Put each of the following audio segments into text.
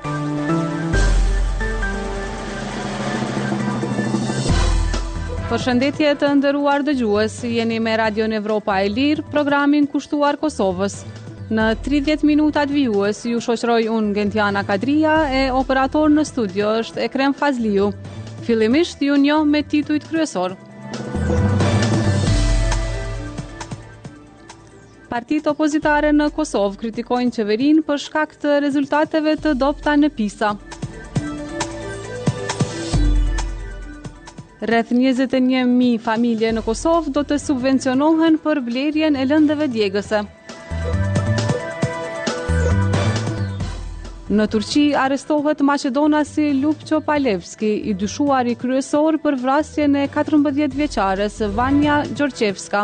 Përshëndetje të nderuar dëgjues, jeni me Radion Evropa e Lirë, programin kushtuar Kosovës. Në 30 minutat vijues ju shoqëroj unë Gentiana Kadria e operator në studio është Ekrem Fazliu. Fillimisht ju njoh me titujt kryesor. Partitë opozitare në Kosovë kritikojnë qeverinë për shkak të rezultateve të dobta në PISA. Rreth 21.000 familje në Kosovë do të subvencionohen për blerjen e lëndëve djegëse. Në Turqi arrestohet maqedonasi Lupço Palevski, i dyshuari kryesor për vrasjen e 14 vjeçares Vanja Gjorqevska.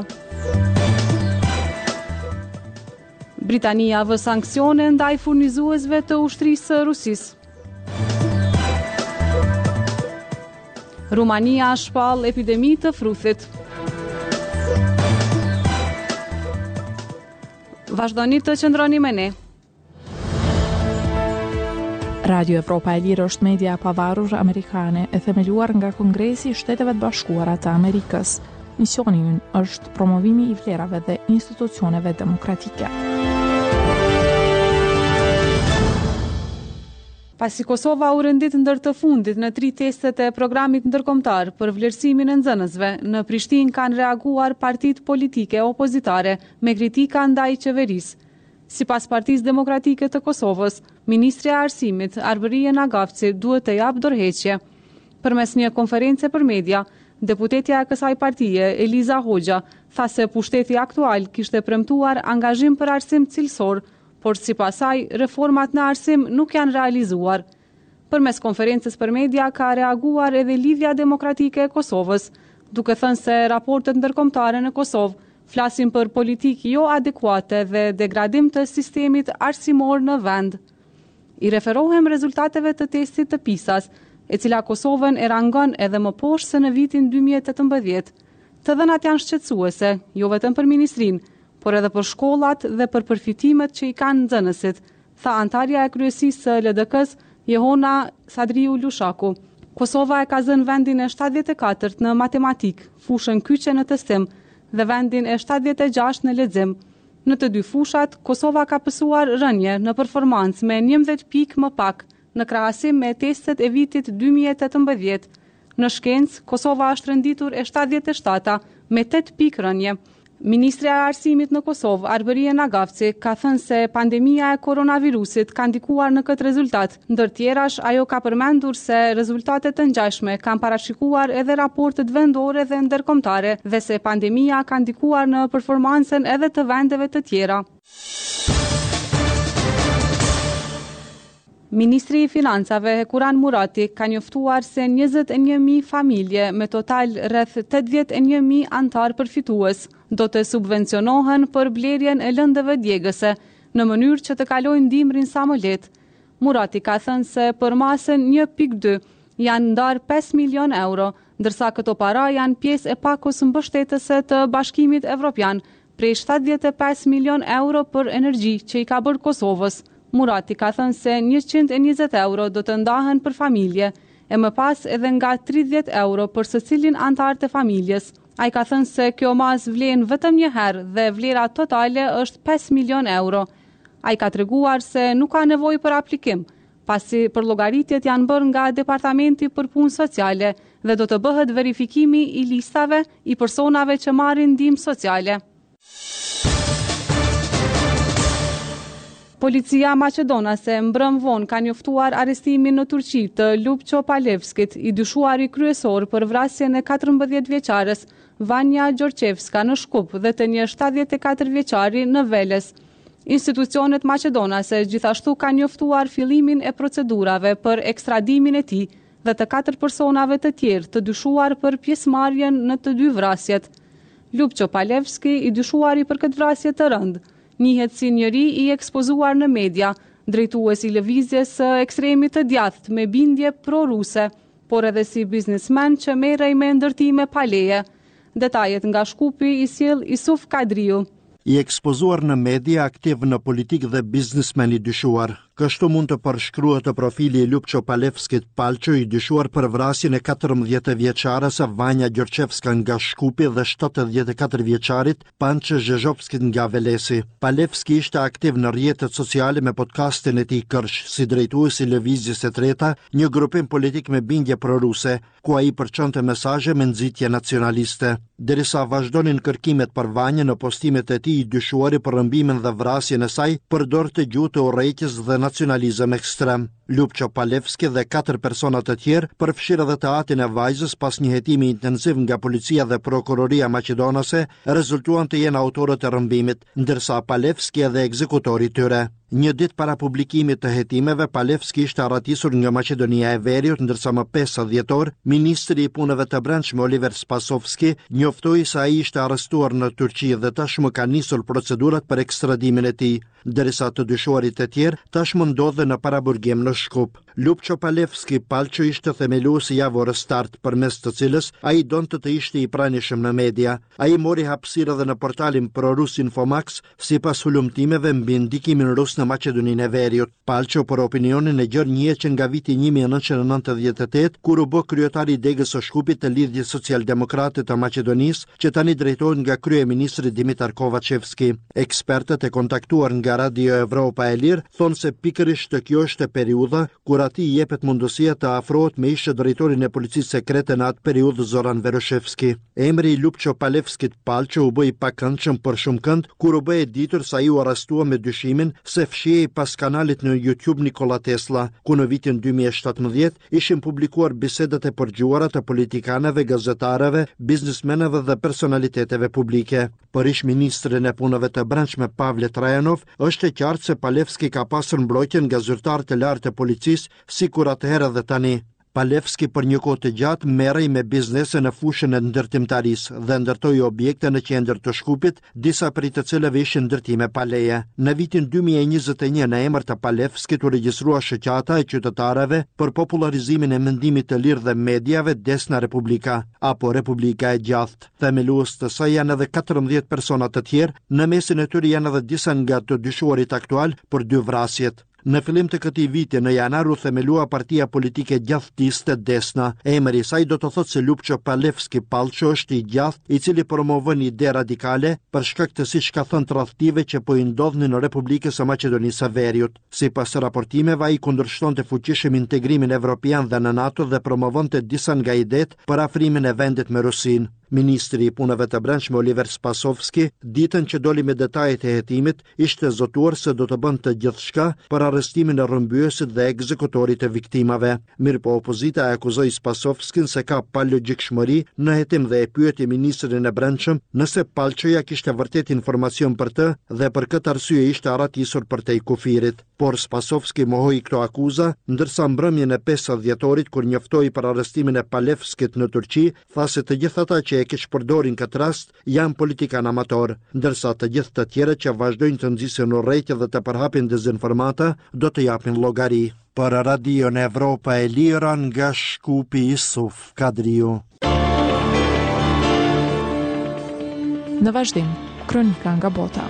Britania vë sanksione ndaj furnizuesve të ushtrisë së Rusisë. Rumania shpall epidemi të fruthit. Vazhdoni të qëndroni me ne. Radio Evropa e Lirë është media pavarur amerikane e themeluar nga Kongresi i Shteteve të Bashkuara të Amerikës. Misioni i ynë është promovimi i vlerave dhe institucioneve demokratike. Pasi Kosova u rendit ndër të fundit në 3 testet e programit ndërkombëtar për vlerësimin e nxënësve, në Prishtinë kanë reaguar partitë politike opozitare me kritika ndaj qeverisë. Sipas Partisë Demokratike të Kosovës, Ministri i Arsimit Arberie Nagafci duhet të japë dorëheqje. Përmes një konference për media, deputetja e kësaj partie, Eliza Hoxha, tha se pushteti aktual kishte premtuar angazhim për arsim cilësor, por sipas saj, reformat në arsim nuk janë realizuar. Përmes konferencës për media ka reaguar edhe Lidhja Demokratike e Kosovës, duke thënë se raportet ndërkombëtare në Kosovë flasin për politikë jo adekuate dhe degradim të sistemit arsimor në vend. I referohem rezultateve të testit të PISA-s, e cila Kosovën e rangon edhe më poshtë se në vitin 2018. Të dhënat janë shqetësuese, jo vetëm për ministrinë, por edhe për shkollat dhe për përfitimet që i kanë nxënësit, tha antarja e kryesisë së LDK-s Jehona Sadriu Lushaku. Kosova e ka zënë vendin e 74 në matematik, fushën kyçe në testim dhe vendin e 76 në lexim. Në të dy fushat, Kosova ka pësuar rënje në performancë me 11 pikë më pak, në krahasim me testet e vitit 2018. Në shkencë, Kosova është renditur e 77 me 8 pikë rënje. Ministri i Arsimit në Kosovë, Arberie Nagafci, ka thënë se pandemia e koronavirusit ka ndikuar në këtë rezultat. Ndër tjerash, ajo ka përmendur se rezultatet të ngjashme kanë parashikuar edhe raportet vendore dhe ndërkombëtare dhe se pandemia ka ndikuar në performancën edhe të vendeve të tjera. Ministri i Financave Hekuran Murati ka njoftuar se 21.000 familje me total rreth 81.000 antar përfitues do të subvencionohen për blerjen e lëndëve djegëse në mënyrë që të kalojnë dimrin sa më lehtë. Murati ka thënë se për masën 1.2 janë ndar 5 milion euro, ndërsa këto para janë pjesë e pakos mbështetëse të Bashkimit Evropian prej 75 milion euro për energji që i ka bërë Kosovës. Murati ka thënë se 120 euro do të ndahen për familje, e më pas edhe nga 30 euro për secilin antar të familjes. Ai ka thënë se kjo mas vlen vetëm një herë dhe vlera totale është 5 milion euro. Ai ka treguar se nuk ka nevojë për aplikim, pasi përllogaritjet janë bërë nga Departamenti për Punë Sociale dhe do të bëhet verifikimi i listave i personave që marrin ndihmë sociale. Policia maqedonase mbrëm vonë ka njoftuar arrestimin në Turqi të Lupço Palevskit, i dyshuari kryesor për vrasjen e 14 vjeçares Vanja Gjorqevska në Shkup dhe të një 74 vjeçari në Veles. Institucionet maqedonase gjithashtu kanë njoftuar fillimin e procedurave për ekstradimin e tij dhe të 4 personave të tjerë të dyshuar për pjesëmarrjen në të dy vrasjet. Lupço Palevski, i dyshuari për këtë vrasje të rëndë, njihet si njëri i ekspozuar në media, drejtues i lëvizjes së ekstremit të djathtë me bindje pro-ruse, por edhe si biznesmen që merrej me ndërtime pa leje. Detajet nga Shkupi i sjell Isuf Kadriu. I ekspozuar në media, aktiv në politikë dhe biznesmen i dyshuar. Kështu mund të përshkruhet profili i Ljupço Palevskit Palço, i dyshuar për vrasjen e 14 vjeçares Vanja Gjorçevska nga Shkupi dhe 74 vjeçarit Panço Zhezhovskit nga Velesi. Palevski ishte aktiv në rrjetet sociale me podcastin e tij Kërsh, si drejtuesi i Lëvizjes së Treta, një grupim politik me bindje proruse, ku ai përçonte mesazhe me nxitje nacionaliste. Derisa vazhdonin kërkimet për Vanjën, në postimet e tij i dyshuari për rrëmbimin dhe vrasjen e saj përdorte gjuhë të urrëqes dhe nacionalizëm ekstrem. Ljupço Palevski dhe 4 persona të tjerë, përfshirë edhe të atin e vajzës, pas një hetimi intensiv nga policia dhe prokuroria maqedonase, rezultuan të jenë autorët e rrëmbimit, ndërsa Palevski edhe ekzekutori i tyre. Një ditë para publikimit të hetimeve, Palevski ishte arratisur nga Maqedonia e Veriut, ndërsa më 5 dhjetor, ministri i punëve të brendshme Oliver Spasovski njoftoi se ai ishte arrestuar në Turqi dhe tashmë ka nisur procedurat për ekstradimin e tij, derisa të dyshuarit e tjerë tashmë ndodhen në paraburgim në Shkup. Ljupço Palevski Palço ishte themeluesi i Javorës Start, përmes të cilës ai donte të ishte i pranishëm në media. Ai mori hapësirë edhe në portalin prorus Infomax, sipas hulumtimeve mbi ndikimin rus në Maqedoninë e Veriut. Palço, për opinionin e gjerë, njihet që nga viti 1998, kur u bë kryetari i degës së Shkupit të Lidhjes Socialdemokrate të Maqedonisë, që tani drejtohet nga kryeministri Dimitar Kovacevski. Ekspertët e kontaktuar nga Radio Evropa e Lirë thonë se pikërisht kjo është periudha kur ati i jepet mundësia të afrohet me ish drejtorin e policisë sekrete në atë periudhë Zoran Veroshevski. Emri i Ljupço Palevskit Palço u bë i pakëndshëm për shumë kënd kur u bë e ditur se ai u arrestua me dyshimin se fshihej pas kanalit në YouTube Nikola Tesla, ku në vitin 2017 ishin publikuar bisedat e përgjuara të politikanëve, gazetarëve, biznesmenëve dhe personaliteteve publike. Për ish ministrin e punëve të brendshme Pavle Trajanov, është e qartë se Palevski ka pasur mbrojtjen nga zyrtarët e lartë të policisë, si kur atëherë dhe tani. Palevski për një kohë të gjatë merrej me biznese në fushën e ndërtimtarisë dhe ndërtoi objekte në qendër të Shkupit, disa prej të cilëve ishin ndërtime pa leje. Në vitin 2021, në emër të Palevskit u regjistrua shoqata e qytetarëve për popularizimin e mendimit të lirë dhe mediave Desna Republika, apo Republika e Gjathtë. Themelues të saj janë edhe 14 persona të tjerë, në mesin e tyre janë edhe disa nga të dyshuarit aktual për 2 vrasjet. Në fillim të këtij viti, në janar, u themelua partia politike gjathtiste Desna. Emri i saj do të thotë se Ljupço Palevski Palço është i gjatht, i cili promovon ide radikale për shkak të, siç ka thënë, tradhtive që po i ndodhin në Republikën e Maqedonisë së Veriut. Sipas raportimeve, ai kundërshtonte fuqishëm integrimin evropian dhe në NATO dhe promovonte disa nga idetë për afrimin e vendit me Rusinë. Ministri i punëve të brendshme Oliver Spasovski, ditën që doli me detajet e hetimit, ishte zotuar se do të bënte gjithçka për arrestimin e rrëmbyesit dhe ekzekutorit të viktimave. Mirëpo opozita e akuzoi Spasovskin se ka palogjikshmëri në hetim dhe e pyeti ministrin e brendshëm nëse Palçoja kishte vërtet informacion për të dhe për këtë arsye ishte arratisur për te i kufirit. Por Spasovski mohoi këto akuza, ndërsa mbrëmjen e 5 dhjetorit, kur njoftoi për arrestimin e Palevskit në Turqi, tha se të gjithë ata që e kishte përdorin këtë rast janë politikan amator, ndërsa të gjithë të tjerët që vazhdojnë të nxisin urrëtie dhe të përhapin dezinformata do të japin llogari. Për Radion Evropa e Lira, nga Shkupi, Isuf Kadriu. Në vazhdim, kronika nga bota.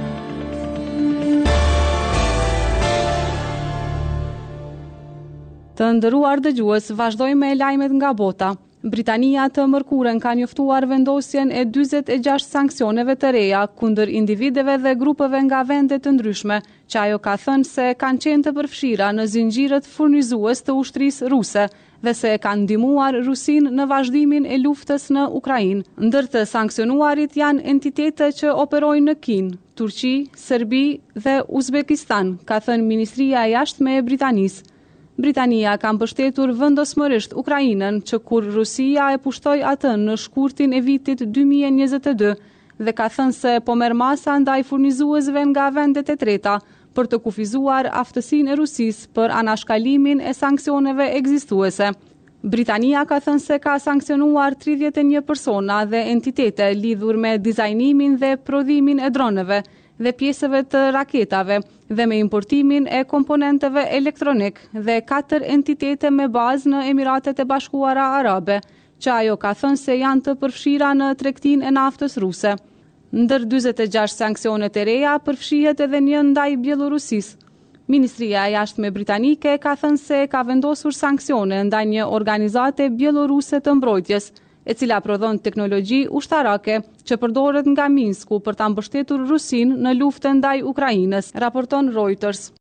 Të nderuar dëgjues, vazhdojmë me lajmet nga bota. Britania të mërkurën ka njoftuar vendosjen e 46 sanksioneve të reja kundër individeve dhe grupeve nga vende të ndryshme, që ajo ka thënë se kanë qenë të përfshira në zinxhirët furnizues të ushtrisë ruse dhe se kanë ndihmuar Rusinë në vazhdimin e luftës në Ukrainë. Ndër të sanksionuarit janë entitete që operojnë në Kinë, Turqi, Serbi dhe Uzbekistan, ka thënë Ministria e Jashtme e Britanisë. Britania ka mbështetur vendosmërisht Ukrainën që kur Rusia e pushtoi atë në shkurtin e vitit 2022 dhe ka thënë se po merr masa ndaj furnizuesve nga vendet e treta për të kufizuar aftësinë e Rusisë për anashkalimin e sanksioneve ekzistuese. Britania ka thënë se ka sanksionuar 31 persona dhe entitete lidhur me dizajnimin dhe prodhimin e droneve dhe pjesëve të raketave dhe me importimin e komponenteve elektronik dhe 4 entitete me bazë në Emiratet e Bashkuara Arabe, që ajo ka thënë se janë të përfshira në tregtinë e naftës ruse. Ndër 46 sanksionet e reja përfshihet edhe një ndaj Bielorusisë. Ministria e Jashtme britanike ka thënë se ka vendosur sanksione ndaj një organizate bieloruse të mbrojtjes, e cila prodhon teknologji ushtarake që përdoret nga Minsku për ta mbështetur Rusinë në luftën ndaj Ukrainës, raporton Reuters.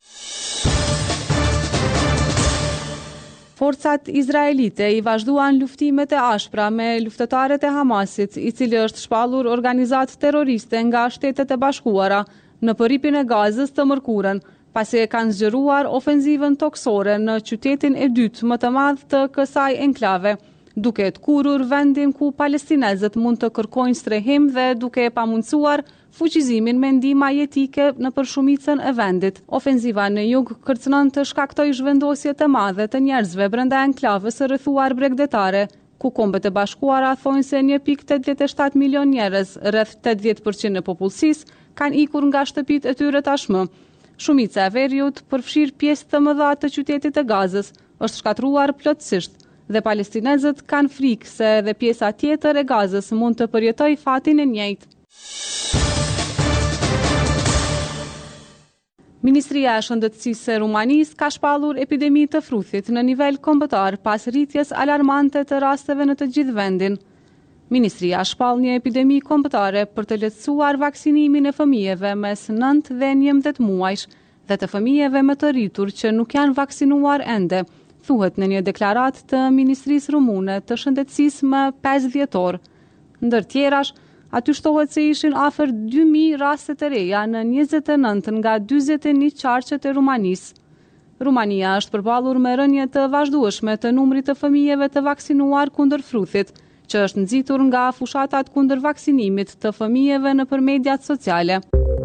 Forcat izraelite i vazhduan luftimet e ashpra me luftëtarët e Hamasit, i cili është shpallur organizatë terroriste nga Shtetet e Bashkuara në përripin e Gazës të mërkurën, pasi e kanë zgjeruar ofenzivën toksore në qytetin e dytë më të madh të kësaj enklave, duke kurur vendin ku palestinezët mund të kërkojnë strehim dhe duke pamundsuar fuqizimin me ndihmë jetike në përshumicën e vendit. Ofenziva në jug kërcënon të shkaktoj zhvendosje të madhe të njerëzve brenda enklavës së rrethuar bregdetare, ku Kombet e Bashkuara thonë se 1.87 milion njerëz, rreth 80% e popullsisë, kanë ikur nga shtëpitë e tyre tashmë. Shumica e veriut, përfshir pjesë të mëdha të qytetit të Gazës, është shkatruar plotësisht dhe palestinezët kanë frikë se edhe pjesa tjetër e Gazës mund të përjetoj fatin e njëjtë. Ministria e Shëndetësisë e Rumanisë ka shpallur epidemi të fruthit në nivel kombëtar pas rritjes alarmante të rasteve në të gjithë vendin. Ministria shpall një epidemi kombëtare për të lehtësuar vaksinimin e fëmijëve mes 9 dhe 11 muajsh dhe të fëmijëve më të rritur që nuk janë vaksinuar ende, thuhet në një deklaratë të Ministrisë Rumune të Shëndetësisë më 5 dhjetor. Ndër tjerash, aty shtohet se ishin afër 2000 raste të reja në 29 nga 41 qarqet e Rumanisë. Rumania është përballur me rënje të vazhdueshme të numrit të fëmijëve të vaksinuar kundër fruthit, që është nxitur nga fushatat kundër vaksinimit të fëmijëve nëpër mediat sociale.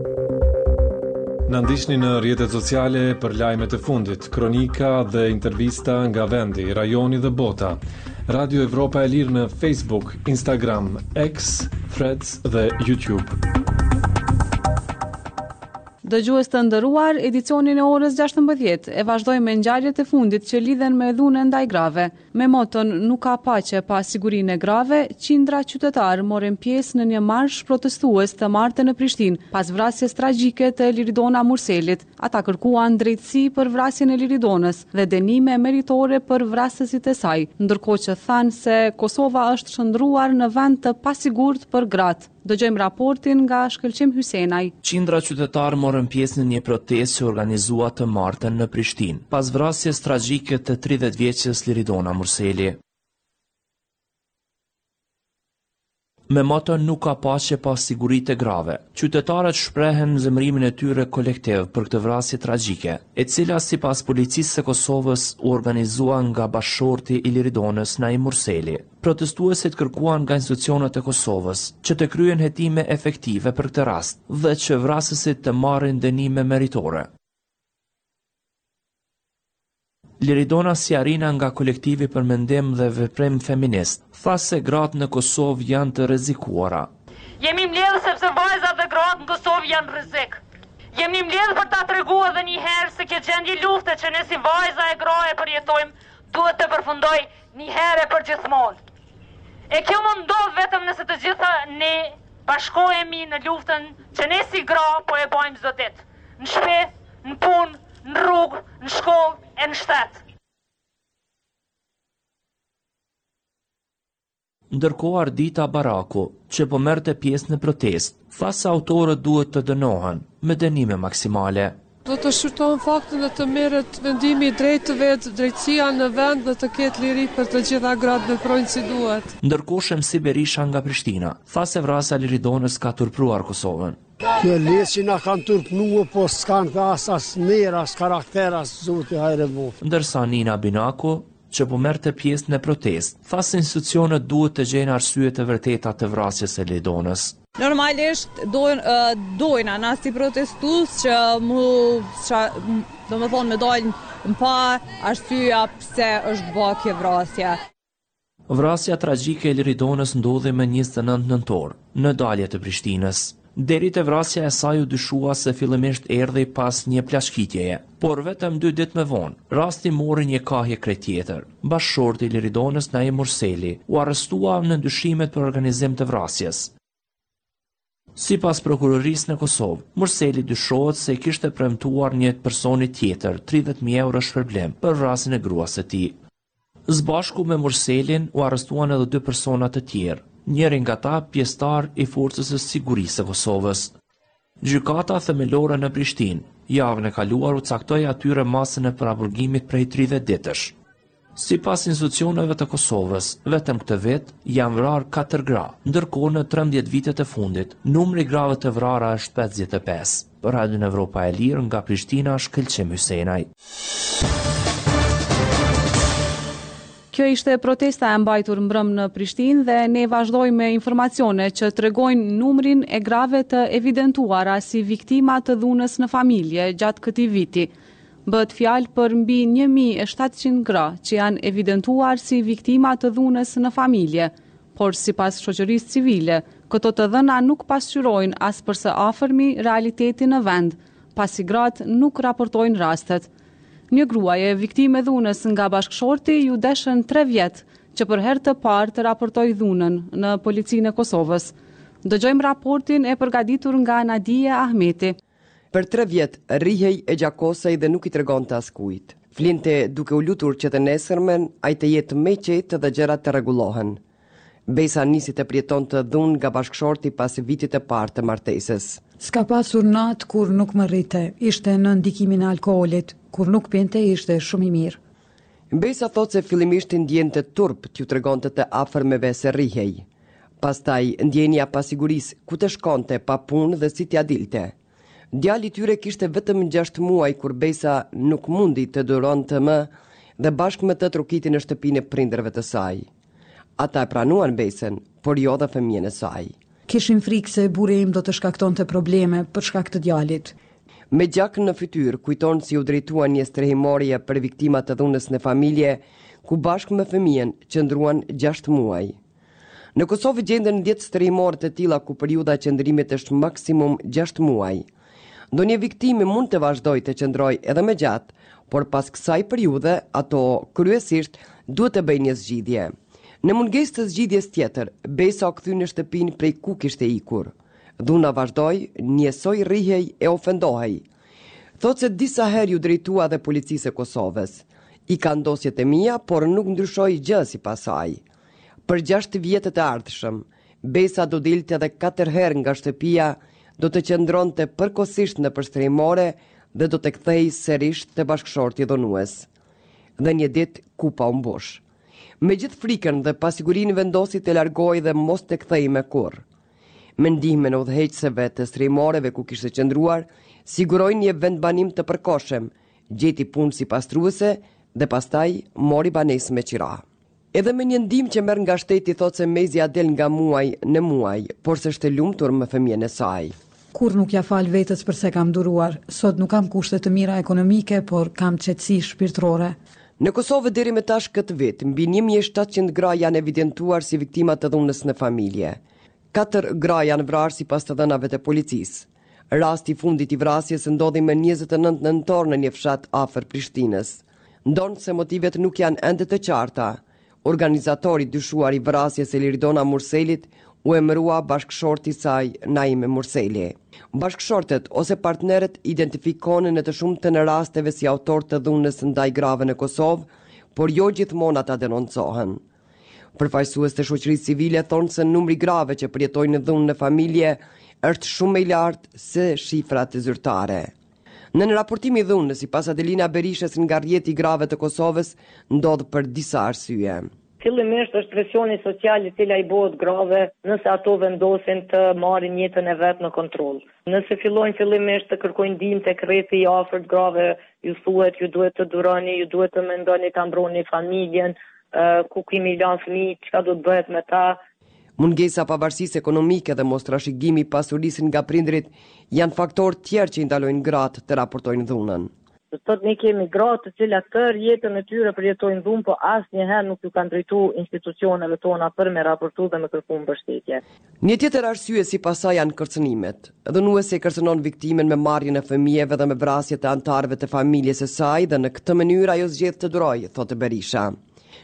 Na ndiqni në rrjetet sociale për lajmet e fundit, kronika dhe intervista nga vendi, rajoni dhe bota. Radio Evropa e Lirë në Facebook, Instagram, X, Threads dhe YouTube. Dëgjues të nderuar, edicionin e orës 16 e vazhdojmë me ngjarjet e fundit që lidhen me dhunën ndaj grave. Me moton "Nuk ka paqe pa sigurinë e grave", qindra qytetar morën pjesë në një marsh protestues të martën në Prishtinë, pas vrasjes tragjike të Liridona Murselit. Ata kërkuan drejtësi për vrasjen e Liridonës dhe dënime meritore për vrasësit e saj, ndërkohë që thanë se Kosova është shndruar në vend të pasigurt për gratë. Dëgjojmë raportin nga Shkëlqim Hysenaj. Qindra qytetar morën pjesë në një protestë që organizua të martën në Prishtinë, pas vrasjes tragjike të 30 vjeçës Liridona Murseli. Me moton "Nuk ka paqe pa siguritë e grave", qytetarët shprehen zemërimin e tyre kolektiv për këtë vrasje tragjike, e cila sipas policisë së Kosovës u organizua nga bashorti i Liridonës Naim Murseli. Protestuesit kërkuan nga institucionet e Kosovës që të kryen hetime efektive për këtë rast dhe që vrasësit të marrin dënime meritore. Liridona Sjarina nga kolektivi për mendim dhe veprim feminist tha se gratë në Kosovë janë të rrezikuara. Jemi mbledhur sepse vajzat dhe gratë në Kosovë janë rrezik. Jemi mbledhur për ta treguar edhe një herë se kjo gjendje lufte që ne si vajza e gra e përjetojmë duhet të përfundoj një herë për gjithmonë. E kjo mund ndodh vetëm nëse të gjitha ne bashkohemi në luftën që ne si gra po e bëjmë çdo ditë. Në shtëpi, në punë, në rrugë, në shkollë e në shtet. Ndërkohë Ardita Baraku, që po merrte pjesë në protestë, tha se autorët duhet të dënohen me dënime maksimale. Do të shqyrtojnë faktin dhe të merret vendimi i drejtë të vetë, drejtësia në vend dhe të ketë liri për të gjitha gratë veprojnë si duhet. Ndërkohë Shemsi Berisha nga Prishtina tha se vrasja e Liridonës ka turpruar Kosovën. Kjo lesë që na kanë turpnuar, po s'kanë as mirë, as karakter, as zoti hajre buf. Ndërsa Nina Binaku, që po merrte pjesë në protestë, tha se institucionet duhet të gjejnë arsye të vërteta të vrasjes së Liridonës. Normalisht dojna na si protestues që me dalë në pa arsyeja pse është bërë kjo vrasje. Vrasja tragjike e Liridonës ndodhi më 29 nëntor në dalje të Prishtinës. Deri te vrasja e saj u dyshua se fillimisht erdhi pas një plashkitjeje, por vetëm 2 ditë më vonë, rasti mori një kahje krejt tjetër. Bashorti i Liridonës Naim Murseli u arrestua në ndyshimet për organizim të vrasjes. Sipas prokurorisë në Kosovë, Murseli dyshohet se kishte premtuar një personi tjetër 30.000 euro shpërblim për vrasjen e gruas së tij. Së me Murselin u arrestuan edhe 2 persona të tjerë, njëri nga ta pjesëtar i forcës së sigurisë së Kosovës. Gjykata themelore në Prishtinë javën e kaluar u caktoi atyre masën e paraburgimit prej 30 ditësh. Sipas institucioneve të Kosovës, vetëm këtë vit janë vrarë 4 gra, ndërkohë në 13 vitet e fundit, numri grave të vrara është 55. Për Radio Evropa e Lirë nga Prishtina, Shkëlqim Hysenaj. Kjo ishte protesta e mbajtur mbrëm në Prishtinë dhe ne vazhdojmë me informacione që tregojnë numrin e grave të evidentuara si viktima të dhunës në familje gjatë këtij viti. Bëhet fjalë për mbi 1700 gra që janë evidentuar si viktima të dhunës në familje, por sipas shoqërisë civile, këto të dhëna nuk pasqyrojnë as për së afërmi realitetin në vend, pasi gratë nuk raportojnë rastet. Një gruaje viktime dhunës nga bashkëshorti ju deshën 3 vjet që për herë të parë të raportoi dhunën në policinë e Kosovës. Dëgjojmë raportin e përgatitur nga Nadia Ahmeti. Për 3 vjet rrihej e gjakosej dhe nuk i tregonte askujt. Flinte duke u lutur që të nesërmen ai të jetë më i qetë dhe gjërat të rregullohen. Besa nisi të përjeton të dhunë nga bashkëshorti pas vitit të parë të martesës. S'ka pasur natë kur nuk më rrite, ishte në ndikimin e alkoolit, kur nuk pinte ishte shumë i mirë. Besa thot se fillimisht i ndjente turp t'ju tregonte të afërmeve se rrihej. Pastaj ndjenja pasigurisë ku të shkonte pa punë dhe si t'ja dilte. Djali i tyre kishte vetëm 6 muaj kur Besa nuk mundi të duronte më dhe bashkë me të trokiti në shtëpinë e prindërve të saj. Ata e pranuan Besën, por jo dhe fëmijën e saj. Kishim frikë se burri im do të shkaktonte probleme për shkak të djalit. Me gjak në fytyrë kujton si u drejtuan një strehimorje për viktimat të dhunës në familje, ku bashkë me fëmijën qëndruan 6 muaj. Në Kosovë gjenden 10 strehimorë të tilla ku periudha e qëndrimit është maksimum 6 muaj. Ndonjë viktimi mund të vazhdojë të qëndrojë edhe më gjatë, por pas kësaj periudhe ato kryesisht duhet të bëjnë një zgjidhje. Në mungesë të zgjidhjes tjetër, Besa u kthye në shtëpinë prej ku kishte ikur. Dhuna vazhdoi, njësoj rrihej e ofendohej. Thot se disa herë ju drejtua dhe policisë e Kosovës. I ka ndosjet e mia, por nuk ndryshoi gjë sipas saj. Për 6 vjetët e ardhshëm, Besa do dilte edhe 4 herë nga shtëpia, do të qëndronte përkohësisht në përstrehimore dhe do të kthehej sërish te bashkëshorti dhunues. Dhe një ditë kupa u mbush. Me gjithë frikën dhe pasigurinë vendosi të largohej dhe mos të kthehej me kurrë. Me ndihmën e udhëheqësve të strehimoreve ku kishte qëndruar, siguroi një vendbanim të përkohshëm, gjeti punë si pastruese dhe pastaj mori banesë me qira. Edhe me një ndihmë që merr nga shteti thotë se Mezia del nga muaj në muaj, por s'është e lumtur me fëmijën e saj. Kur nuk ja fal vetes përse kam duruar, sot nuk kam kushte të mira ekonomike, por kam qetësi shpirtërore. Në Kosovë deri më tash këtë vit, mbi 1700 gra janë evidentuar si viktima të dhunës në familje. 4 gra janë vrarë sipas të dhënave të policisë. Rasti i fundit i vrasjes ndodhi më 29 nëntor në një fshat afër Prishtinës. Ndonë se motivet nuk janë ende të qarta. Organizatori dyshuar i vrasjes Eliridona Murselit u emërua bashkëshorti i saj Naime Murseli. Bashkëshortet ose partnerët identifikohen në të shumtën e rasteve si autor të dhunës ndaj grave në Kosovë, por jo gjithmonë ata denoncohen. Përfaqësues të shoqërisë civile thonë se numri grave që përjetojnë dhunë në familje është shumë më i lartë se shifrat zyrtare. Në raportimi i dhunës, sipas Adelina Berishës nga rrjeti i grave të Kosovës, ndodh për disa arsye. Fillimisht është presioni social i cili i bëhet grave nëse ato vendosin të marrin jetën e vet në kontroll. Nëse fillojnë fillimisht të kërkojnë ndihmë tek rrethi i afërt grave, ju thuhet ju duhet të duroni, ju duhet të mendoni ta mbroni familjen, ku kemi lënë fëmijë, çka do të bëhet me ta. Mungesa pavarësisë ekonomike dhe mos trashëgimi i pasurisë nga prindrit janë faktorë tjerë që i ndalojnë gratë të raportojnë dhunën. Sot ne kemi gratë të cilat tërë jetën e tyre përjetojnë dhunë, po asnjëherë nuk ju kanë drejtuar institucioneve tona për me raportu dhe me kërku mbështetje. Një tjetër arsye sipas saj janë kërcënimet. Dhunuesi kërcënon viktimen me marrjen e fëmijëve dhe me vrasje të anëtarëve të familjes së saj dhe në këtë mënyrë ajo zgjedh të durojë, thotë Berisha.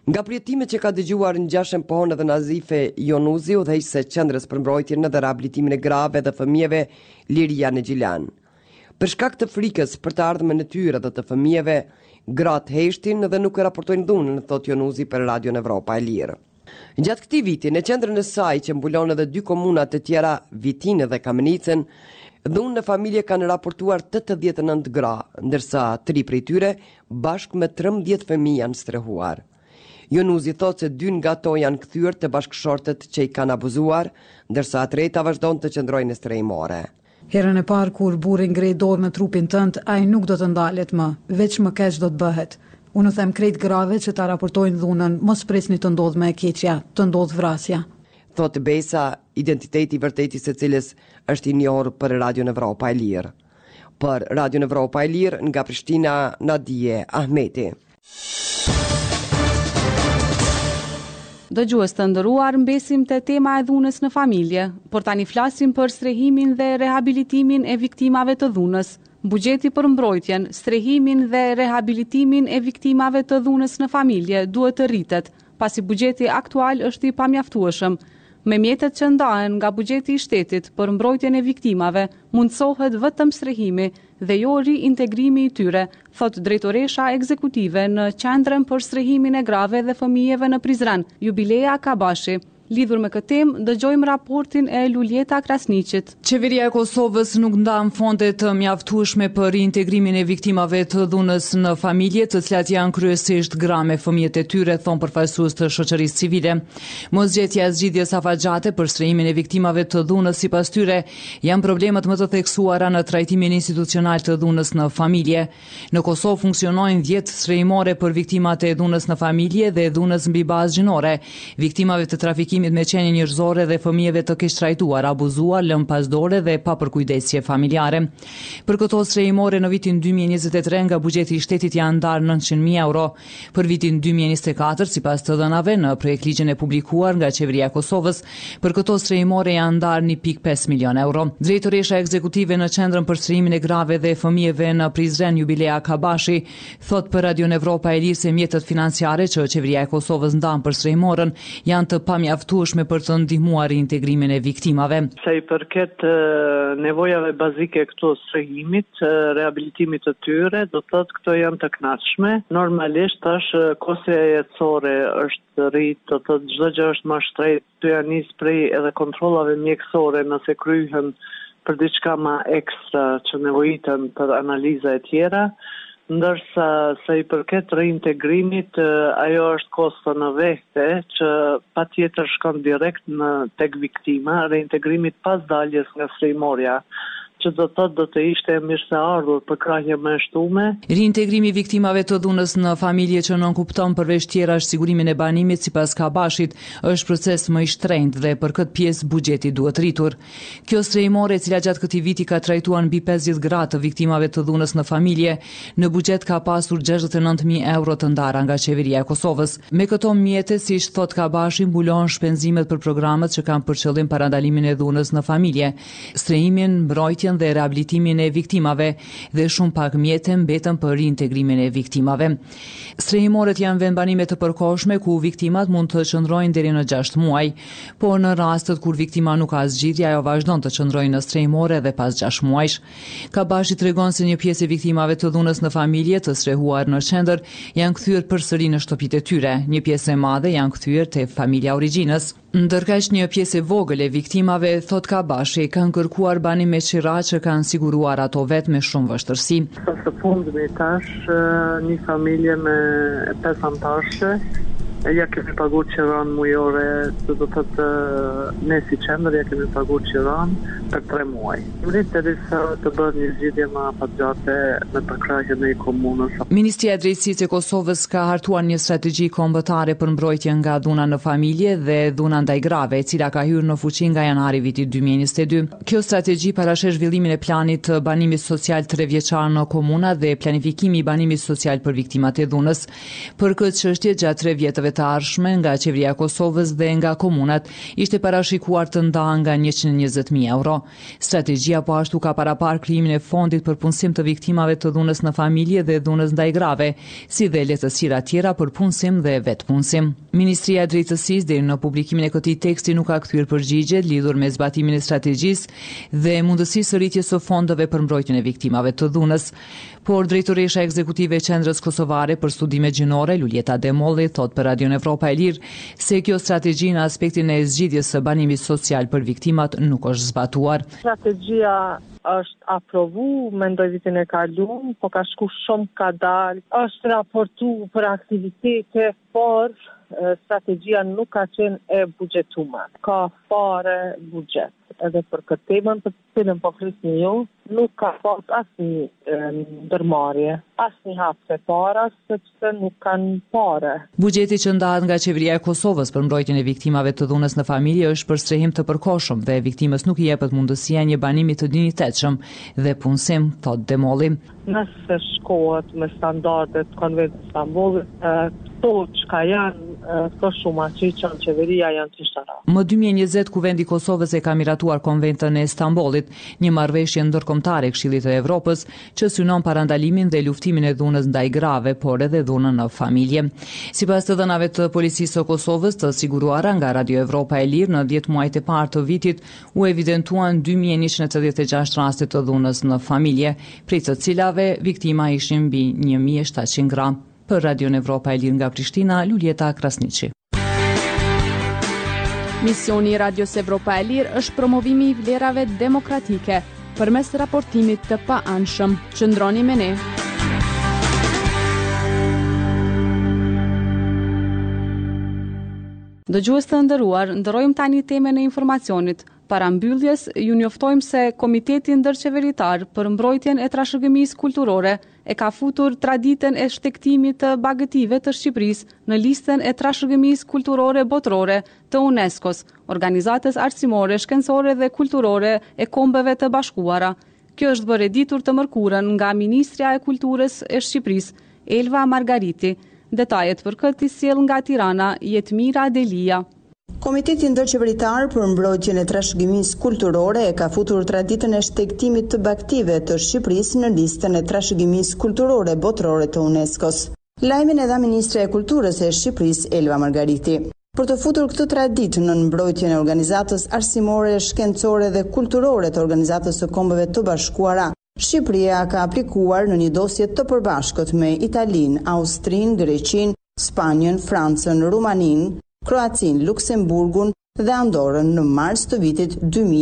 Nga përjetimet që ka dëgjuar ngjashëm pohon edhe Nazife Jonuzi, udhëheqëse e Qendrës për Mbrojtjen dhe Rehabilitimin e Grave dhe Fëmijëve Liria Negjilan. Për shkak të frikës për të ardhmen e tyre dhe të fëmijëve, gratë heshtin dhe nuk e raportojnë dhunën, thot Jonuzi për Radio Evropa e Lirë. Gjatë këtij viti, në qendrën e saj që mbulon edhe 2 komuna të tjera, Vitinë dhe Kamenicën, dhunën në familje kanë raportuar 89 gra, ndërsa 3 prej tyre bashkë me 13 fëmijë janë strehuar. Jonuzi thot se 2 nga ato janë kthyer te bashkëshortet që i kanë abuzuar, ndërsa e treta vazhdon të qëndrojë në strehimore. Herën e parë kur burri ngrej dorë me trupin tënd, ai nuk do të ndalet më, veç më keq do të bëhet. Unë them krejt grave që ta raportojnë dhunën, mos presni të ndodh më e keqja, të ndodh vrasja. Thot Besa, identiteti i vërtetë i secilës është i njohur për Radio Evropa e Lirë. Për Radio Evropa e Lirë nga Prishtina, Nadije Ahmeti. Dëgjues të nderuar, mbesim te tema e dhunës në familje, por tani flasim për strehimin dhe rehabilitimin e viktimave të dhunës. Buxheti për mbrojtjen, strehimin dhe rehabilitimin e viktimave të dhunës në familje duhet të rritet, pasi buxheti aktual është i pamjaftueshëm. Me mjetet që ndahen nga buxheti i shtetit për mbrojtjen e viktimave, mundsohet vetëm strehimi dhe jo riintegrimi i tyre, thot drejtoresha ekzekutive në Qendrën për strehimin e grave dhe fëmijëve në Prizren, Jubilea Kabashi. Lidhur me këtë temë, dëgjojmë raportin e Luljeta Krasniqit. Qeveria e Kosovës nuk ndan fonde të mjaftueshme për reintegrimin e viktimave të dhunës në familje, të cilat janë kryesisht gra me fëmijët e tyre, thon përfaqësues të shoqërisë civile. Mosgjetja e zgjidhjes afatgjate për strehimin e viktimave të dhunës sipas tyre janë problemet më të theksuara në trajtimin institucional të dhunës në familje. Në Kosovë funksionojnë 10 strehimore për viktimat e dhunës në familje dhe dhunës mbi bazë gjinore, viktimave të trafikimit me qenie njerëzore dhe fëmijëve të keq trajtuar, abuzuar, lënë pasdore dhe pa përkujdesje familjare. Për këto strehimore në vitin 2023 nga buxheti i shtetit janë ndarë 900.000 euro. Për vitin 2024, sipas të dhënave në projektligjin e publikuar nga Qeveria e Kosovës, për këto strehimore janë ndarë 1.5 milion euro. Drejtoresha ekzekutive në Qendrën për strehimin e grave dhe fëmijëve në Prizren, Jubilea Kabashi, thot për Radio Evropa e Lirë se mjetet financiare që Qeveria e Kosovës ndan për strehimorën janë të pamjaftueshme për të ndihmuar integrimin e viktimave. Sa i përket nevojave bazike këto strehimit, rehabilitimit të tyre, do të thotë këto janë të kënaqshme. Normalisht tash kostja jetësore është rrit, do të thotë çdo gjë është më shtrejt, të janë nis prej edhe kontrollave mjekësore nëse kryhen për diçka më ekstra që nevojiten për analiza e tjera. Ndërsa sa i përket reintegrimit, ajo është kosto në vete që patjetër shkon direkt tek viktima, reintegrimit pas daljes nga strehimorja, që do të ishte mirëseardhur për krahje më shtume. Reintegrimi i viktimave të dhunës në familje që nuk kupton përveç tjera është sigurimin e banimit sipas Kabashit, është proces më i shtrenjtë dhe për këtë pjesë buxheti duhet rritur. Kjo strehimore, e cila gjatë këtij viti ka trajtuar mbi 50 gra të viktimave të dhunës në familje, në buxhet ka pasur 69.000 euro të ndara nga Qeveria e Kosovës. Me këto mjete, siç thot Kabashi, mbulon shpenzimet për programet që kanë për qëllim parandalimin e dhunës në familje, strehimin, mbrojtjen dhe rehabilitimin e viktimave dhe shumë pak mjete mbeten për reintegrimin e viktimave. Strehimoret janë vendbanime të përkohshme ku viktimat mund të qëndrojnë deri në 6 muaj, por në rastet kur viktima nuk ka zgjidhje, ajo vazhdon të qëndrojë në strehimore dhe pas 6 muajsh. Kabashi tregon se një pjesë e viktimave të dhunës në familje të strehuar në qendër janë kthyer përsëri në shtëpitë e tyre. Një pjesë e madhe janë kthyer te familja origjinës. Ndërkaq një pjesë e vogël e viktimave, thot Kabashi, kanë kërkuar banim me qira që kanë siguruar ato vetë me shumë vështirësi. Së fundmi tash një familje me 5 anëtarëshe, ja kemi paguar qiran mujore, do të thotë ne si qendër ja kemi paguar qiran për 3 muaj. Rrit derisa të bëhet një zgjidhje më afatgjate me përkrahjen e komunës. Ministria e Drejtësisë e Kosovës ka hartuar një strategji kombëtare për mbrojtje nga dhuna në familje dhe dhuna ndaj grave, e cila ka hyrë në fuqi nga janari vitit 2022. Kjo strategji parashesh zhvillimin e planit të banimit social 3 vjeçar në komuna dhe planifikimi i banimit social për viktimat e dhunës. Për këtë çështje gjatë 3 vjetëve viteve të ardhshme nga qeveria e Kosovës dhe nga komunat ishte parashikuar të ndanë nga 120.000 euro. Strategjia po ashtu ka parapar krijimin e fondit për punësim të viktimave të dhunës në familje dhe dhunës ndaj grave, si dhe lehtësira tjera për punësim dhe vetpunësim. Ministria e Drejtësisë deri në publikimin e këtij teksti nuk ka kthyer përgjigje lidhur me zbatimin e strategjisë dhe mundësisë së rritjes së fondeve për mbrojtjen e viktimave të dhunës. Por drejtoresha ekzekutive e Qendrës Kosovare për Studime Gjinore, Luljeta Demolli, thot për Radion Evropa e Lirë se kjo strategji në aspektin e zgjidhjes së banimit social për viktimat nuk është zbatuar. Strategjia është aprovu, mendoj vitin e kaluar, po ka shku shumë kadal, është raportu për aktivitete, por strategjia nuk ka qenë e buxhetuar. Ka fare buxhet. Edhe për këtë temën për të cilën po flisni ju, nuk ka pas asnjë ndërmarrje, asnjë hapse para, sepse nuk kanë pare. Buxheti që ndahet nga qeveria e Kosovës për mbrojtjen e viktimave të dhunës në familje është për strehim të përkohshëm dhe viktimës nuk i jepet mundësia një banimi të dinjitetshëm dhe punësim, thot Demolli. Nëse shkohet me standardet Konventit të Stambollit, këto çka janë këto shumë që që qeveria janë të shtara. Më 2020 Kuvendi i Kosovës e ka miratuar Konventën e Stambollit, një marrëveshje ndërkombëtare e Këshillit të Evropës që synon parandalimin dhe luftimin e dhunës ndaj grave, por edhe dhunën në familje. Sipas të dhënave të policisë së Kosovës të siguruara nga Radio Evropa e Lirë, në 10 muajt e parë të vitit u evidentuan 2186 raste të dhunës në familje, prej të cilave viktima ishin mbi 1700 gra. Për Radion Evropa e Lirë nga Prishtina, Luljeta Krasniqi. Misioni i Radios Evropa e Lirë është promovimi i vlerave demokratike përmes raportimit të paanshëm. Qëndroni me ne. Dëgjues të nderuar, ndërrojmë tani temën e informacionit. Para mbylljes, ju njoftojmë se Komiteti Ndërqeveritar për mbrojtjen e trashëgimisë kulturore e ka futur traditën e shtektimit të bagëtive të Shqipërisë në listën e trashëgimisë kulturore botërore të UNESCO-s, organizatës arsimore, shkencore dhe kulturore e Kombeve të Bashkuara. Kjo është bërë ditur të mërkurën nga Ministrja e Kulturës e Shqipërisë, Elva Margariti. Detajet për këtë i sjell nga Tirana, Jetmira Delia. Komiteti Ndërqeveritar për mbrojtjen e trashëgimisë kulturore e ka futur traditën e shtektimit të bagëtive të Shqipërisë në listën e trashëgimisë kulturore botërore të UNESCO-s. Lajmin e dha Ministra e Kulturës e Shqipërisë, Elva Margariti. Për të futur këtë traditë në mbrojtjen e organizatës arsimore, shkencore dhe kulturore të Organizatës së Kombeve të Bashkuara, Shqipëria ka aplikuar në një dosje të përbashkët me Italinë, Austrinë, Greqinë, Spanjën, Francën, Rumaninë, Kroacin, Luksemburgun dhe Andorën në mars të vitit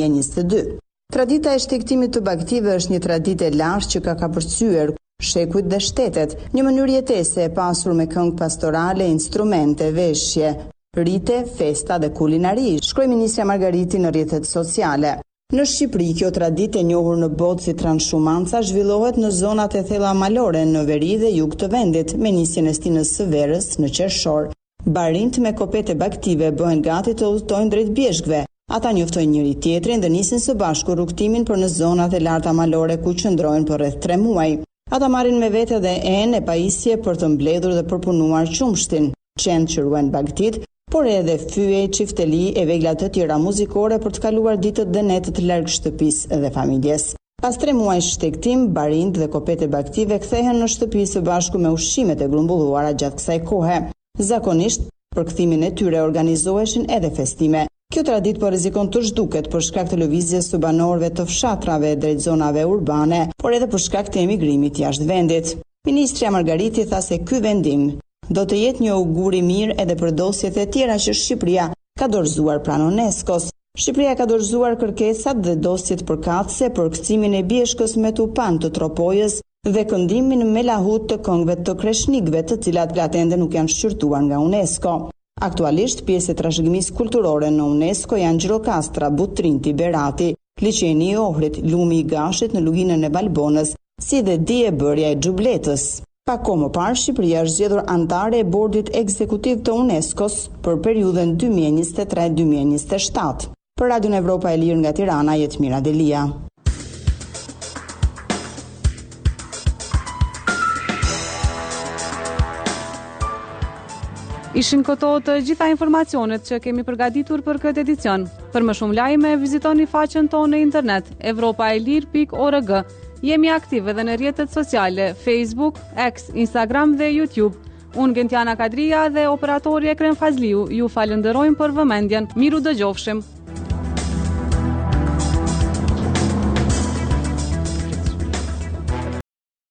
2022. Tradita e shtektimit të bagëtive është një traditë e lashtë që ka kapërcyer shekujt dhe shtetet, një mënyrë jetese e pasur me këngë pastorale, instrumente, veshje, rite, festa dhe kulinari, shkroi Ministra Margariti në rrjetet sociale. Në Shqipëri, kjo traditë e njohur në botë si transhumanca zhvillohet në zonat e thella malore në veri dhe jug të vendit, me nisjen e stinës së verës në qershor. Barint me kopete bagëtive bëhen gati të udhtojnë drejt bjeshkëve. Ata njoftojnë njëri tjetrin dhe nisin së bashku rrugtimin për në zonat e larta malore ku qëndrojnë për rreth 3 muaj. Ata marrin me vete dhe enë e pajisje për të mbledhur dhe përpunuar qumshtin, qenë që ruajnë bagëtit, por edhe fyje, çifteli e vegla të tjera muzikore për të kaluar ditët dhe netët larg shtëpisë dhe familjes. Pas 3 muaj shtektim, barint dhe kopete bagëtive kthehen në shtëpi së bashku me ushqimet e grumbulluara gjatë kësaj kohe. Zakonisht, për kthimin e tyre organizoheshin edhe festime. Kjo traditë po rrezikon të zhduket për shkak të lëvizjes së banorëve të fshatrave drejt zonave urbane, por edhe për shkak të emigrimit jashtë vendit. Ministrja Margariti tha se ky vendim do të jetë një augur i mirë edhe për dosjet e tjera që Shqipëria ka dorëzuar pranë UNESCO-s. Shqipëria ka dorëzuar kërkesat dhe dosjet përkatëse për kthimin e bjeshkës me tupan të Tropojës dhe këndimin me lahut të këngëve të kreshnikëve, të cilat ende nuk janë shqyrtuar nga UNESCO. Aktualisht, pjesë e trashëgimisë kulturore në UNESCO janë Gjirokastra, Butrinti, Berati, Liçeni i Ohrit, Lumi i Gashit në luginën e Balbonës, si dhe Diebërja e Xhubletës. Pak kohë më parë, Shqipëria është zgjedhur antare e bordit ekzekutiv të UNESCO-s për periudhën 2023-2027. Për Radion Evropa e Lirë nga Tirana, Jetmira Delia. Ishin këto të gjitha informacionet që kemi përgatitur për këtë edicion. Për më shumë lajme, vizitoni faqen tonë në internet evropaelir.org. Jemi aktive edhe në rrjetet sociale Facebook, X, Instagram dhe YouTube. Unë Gentiana Kadria dhe operatori Ekrem Fazliu ju falenderojmë për vëmendjen. Miru dëgjofshim.